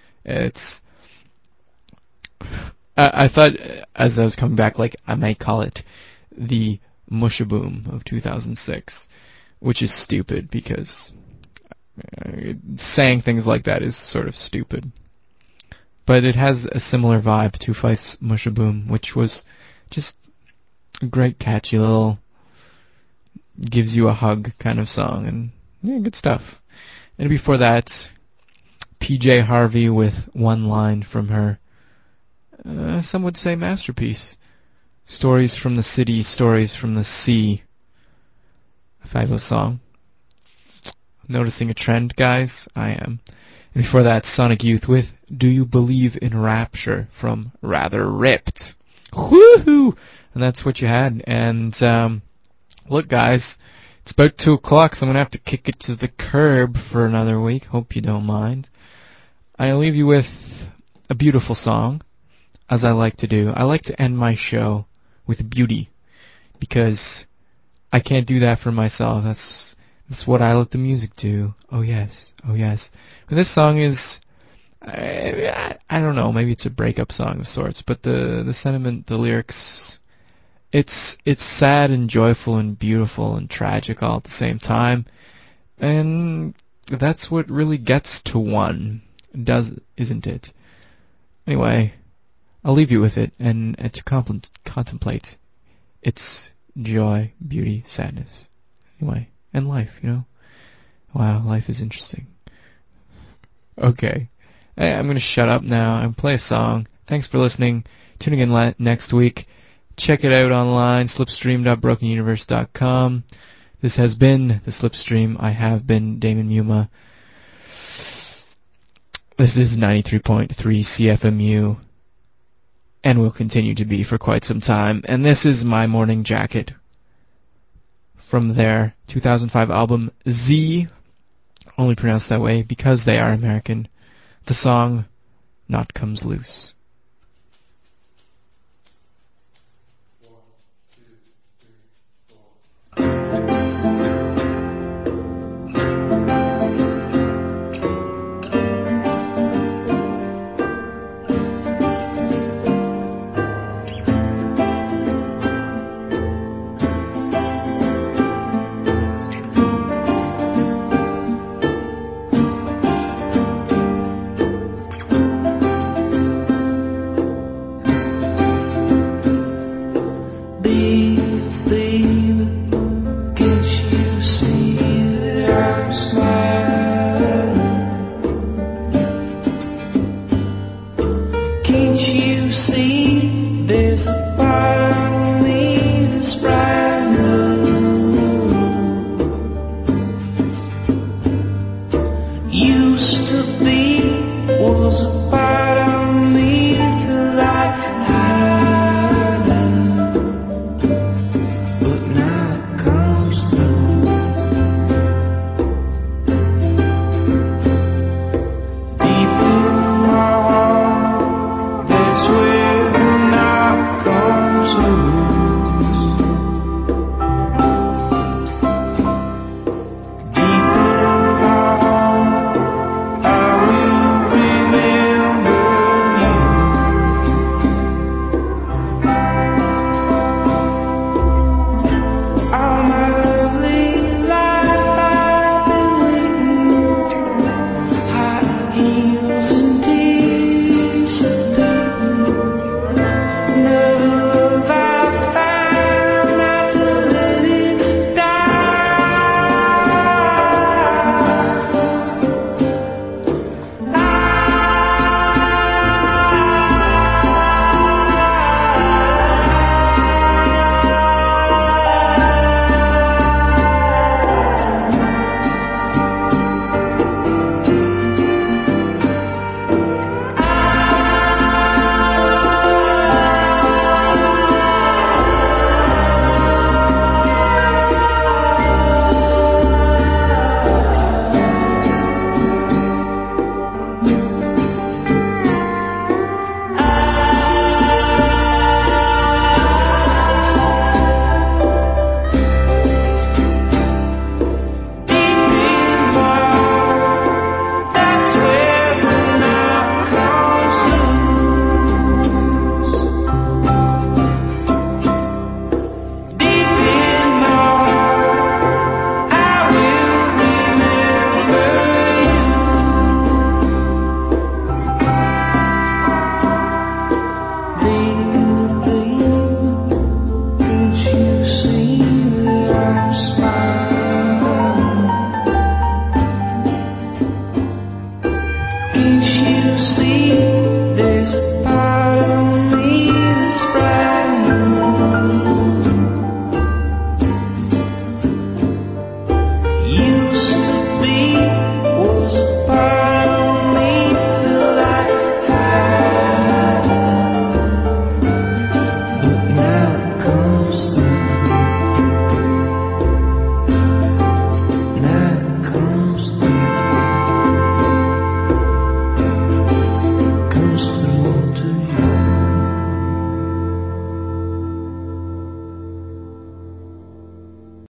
I thought, as I was coming back, like, I might call it the Mushaboom of 2006, which is stupid because saying things like that is sort of stupid. But it has a similar vibe to Faith's Mushaboom, which was just a great, catchy little, gives you a hug kind of song, and yeah, good stuff. And before that, PJ Harvey with one line from her, some would say masterpiece. Stories from the City, Stories from the Sea. A fabulous song. Noticing a trend, guys? I am. And before that, Sonic Youth with Do You Believe in Rapture from Rather Ripped. Woohoo! And that's what you had. And, look, guys, it's about 2 o'clock, so I'm going to have to kick it to the curb for another week. Hope you don't mind. I leave you with a beautiful song, as I like to do. I like to end my show with beauty, because I can't do that for myself. That's what I let the music do. Oh yes, oh yes. But this song is, I don't know, maybe it's a breakup song of sorts, but the sentiment, the lyrics, it's sad and joyful and beautiful and tragic all at the same time, and that's what really gets to one, isn't it? Anyway, I'll leave you with it, and to contemplate its joy, beauty, sadness. Anyway, and life, you know? Wow, life is interesting. Okay. I'm going to shut up now and play a song. Thanks for listening. Tuning in next week. Check it out online, slipstream.brokenuniverse.com. This has been The Slipstream. I have been Damon Muma. This is 93.3 CFMU, and will continue to be for quite some time. And this is My Morning Jacket from their 2005 album Z, only pronounced that way because they are American. The song, Not Comes Loose. used to be was a part of me that I could hide, but now it comes through. Deep in my heart, that's where the night comes loose. Can't you see?